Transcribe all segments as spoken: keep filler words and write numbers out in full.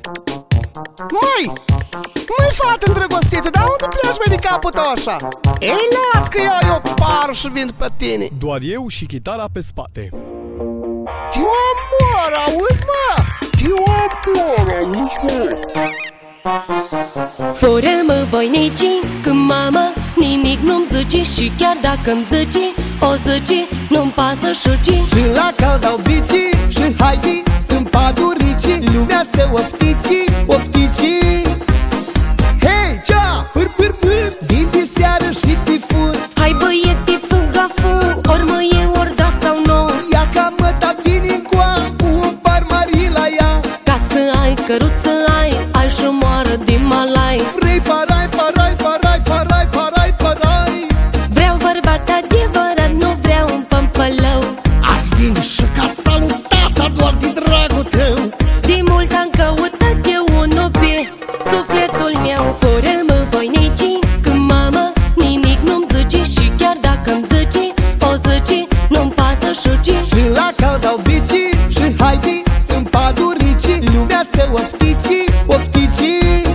Măi! Măi, fată îndrăgostită, dar unde pleci, măi, de capul tău așa? Ei, las că iau eu parul și vin pe tine. Doar eu și chitara pe spate. Te omor, auzi, mă? Te omor, auzi, mă? Fără mă voinici, când mama nimic nu-mi zice, și chiar dacă-mi zice, o zice, nu-mi pasă și ce. Și la cal dau bici și haidi în padurici, lumea se oftici, oftici. Hei, cea, pâr, pâr, pâr, vin de seară și te fur. Hai băiete, fă-gafu, ori mă e, ori da sau nu. Ia ca măta vine încoa, cu un par mari la ea. Ca să ai căruță ai, ai și moară din malai. Vrei parai, parai, parai, parai, parai, parai. Vreau bărbat adevărat, nu vreau un pămpălău. Aș vine și ca salutata doar din dragul tău. De mult am căutat eu unul pe sufletul meu. Fără mă voinici, când mama nimic nu-mi zice, și chiar dacă-mi zice, o zice, nu-mi pasă și ce. Și la cal dau bici și haidi în padurici, lumea se oftici, oftici.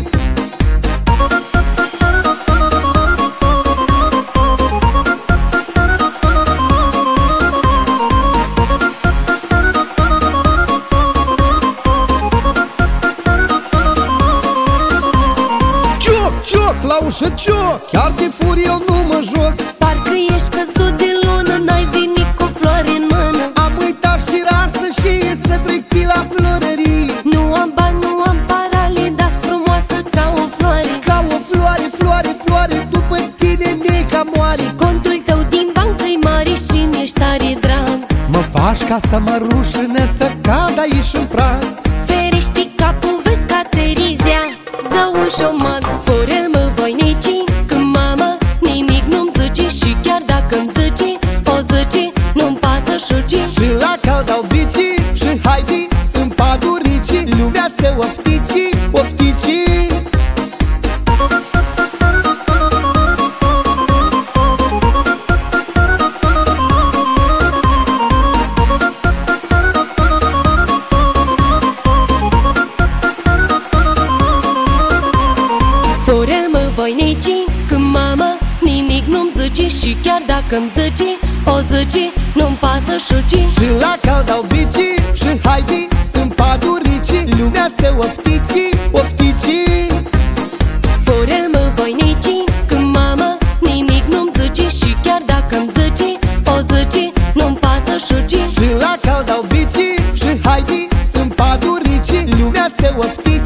La ușă cioc, chiar de fur eu nu mă joc. Parcă ești căzut de lună, n-ai venit cu flori în mână. Am uitat și rasă și să trec pe la florărie. Nu am bani, nu am parale, dar frumoasă ca o floare. Ca o floare, floare, floare, după tine neca moare. Și contul tău din bancă-i mare și mi-ești tare drag. Mă faci ca să mă rușine, să cad aici în prag. Ferești capul, vezi ca Terizea, zău și o mag. Fără mă voinici, când mama nimic nu-mi zice, și chiar dacă-mi zice, o zice, nu-mi pasă și ce. Și la cal dau bici și haidi în padurici, lumea se oftici, oftici. Fără mă voinici, când mama nimic nu-mi zice, și chiar dacă-mi zice, o zice, nu-mi pasă și ce. Și la cal dau bici și haidi în padurici, lumea se oftici, oftici. Fără mă voinici, când mama nimic nu-mi zice, și chiar dacă-mi zice, o zice, nu-mi pasă și ce. Și la cal dau bici și haidi în padurici, lumea se oftici.